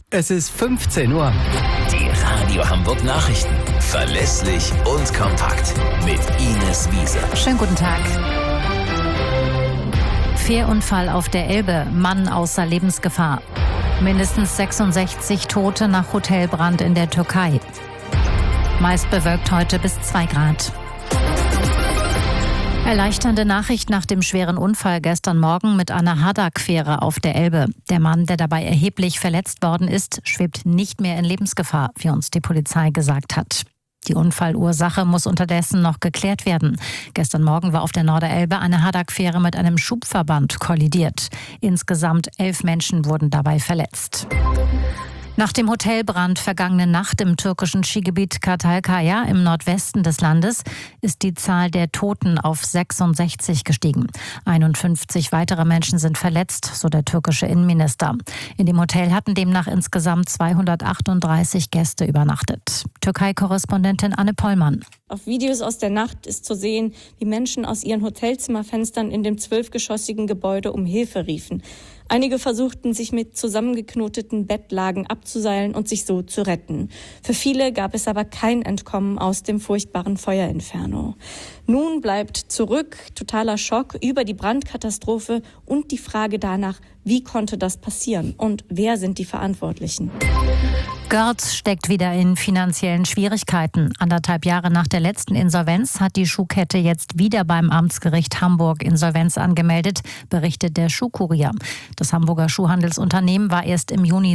Es ist 15 Uhr. Die Radio Hamburg Nachrichten. Verlässlich und kompakt. Mit Ines Wiese. Schönen guten Tag. Fährunfall auf der Elbe. Mann außer Lebensgefahr. Mindestens 66 Tote nach Hotelbrand in der Türkei. Meist bewölkt heute bis 2 Grad. Erleichternde Nachricht nach dem schweren Unfall gestern Morgen mit einer Haddock-Fähre auf der Elbe. Der Mann, der dabei erheblich verletzt worden ist, schwebt nicht mehr in Lebensgefahr, wie uns die Polizei gesagt hat. Die Unfallursache muss unterdessen noch geklärt werden. Gestern Morgen war auf der Norderelbe eine Haddock-Fähre mit einem Schubverband kollidiert. Insgesamt 11 Menschen wurden dabei verletzt. Nach dem Hotelbrand vergangene Nacht im türkischen Skigebiet Kartalkaya im Nordwesten des Landes ist die Zahl der Toten auf 66 gestiegen. 51 weitere Menschen sind verletzt, so der türkische Innenminister. In dem Hotel hatten demnach insgesamt 238 Gäste übernachtet. Türkei-Korrespondentin Anne Pollmann. Auf Videos aus der Nacht ist zu sehen, wie Menschen aus ihren Hotelzimmerfenstern in dem 12-geschossigen Gebäude um Hilfe riefen. Einige versuchten, sich mit zusammengeknoteten Bettlagen abzuseilen und sich so zu retten. Für viele gab es aber kein Entkommen aus dem furchtbaren Feuerinferno. Nun bleibt zurück totaler Schock über die Brandkatastrophe und die Frage danach, wie konnte das passieren und wer sind die Verantwortlichen? Görz steckt wieder in finanziellen Schwierigkeiten. 1,5 Jahre nach der letzten Insolvenz hat die Schuhkette jetzt wieder beim Amtsgericht Hamburg Insolvenz angemeldet, berichtet der Schuhkurier. Das Hamburger Schuhhandelsunternehmen war erst im Juni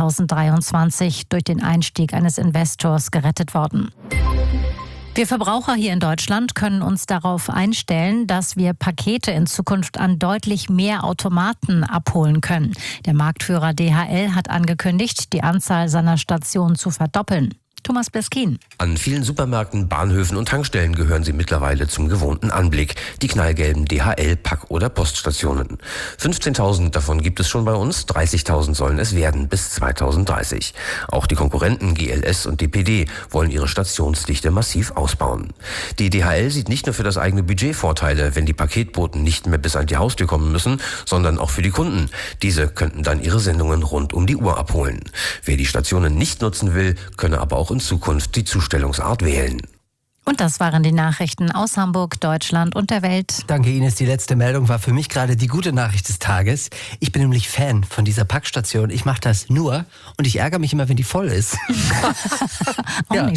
2023 durch den Einstieg eines Investors gerettet worden. Wir Verbraucher hier in Deutschland können uns darauf einstellen, dass wir Pakete in Zukunft an deutlich mehr Automaten abholen können. Der Marktführer DHL hat angekündigt, die Anzahl seiner Stationen zu verdoppeln. Thomas Beskin. An vielen Supermärkten, Bahnhöfen und Tankstellen gehören sie mittlerweile zum gewohnten Anblick. Die knallgelben DHL-, Pack- oder Poststationen. 15.000 davon gibt es schon bei uns, 30.000 sollen es werden bis 2030. Auch die Konkurrenten GLS und DPD wollen ihre Stationsdichte massiv ausbauen. Die DHL sieht nicht nur für das eigene Budget Vorteile, wenn die Paketboten nicht mehr bis an die Haustür kommen müssen, sondern auch für die Kunden. Diese könnten dann ihre Sendungen rund um die Uhr abholen. Wer die Stationen nicht nutzen will, könne aber auch in Zukunft die Zustellungsart wählen. Und das waren die Nachrichten aus Hamburg, Deutschland und der Welt. Danke, Ines. Die letzte Meldung war für mich gerade die gute Nachricht des Tages. Ich bin nämlich Fan von dieser Packstation. Ich mache das nur und ich ärgere mich immer, wenn die voll ist. Auch ja. nicht